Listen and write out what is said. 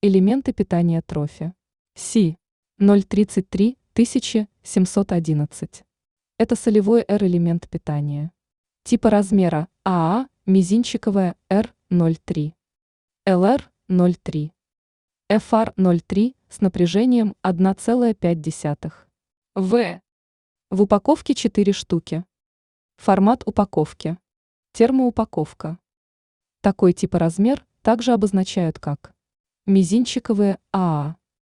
Элементы питания трофи. Си. 0,33 711. Это солевой R-элемент питания. Типа размера АА мизинчиковая R03. LR03. FR03 с напряжением 1,5. В. В упаковке 4 штуки. Формат упаковки. Термоупаковка. Такой тип и размер также обозначают как мизинчиковые АА.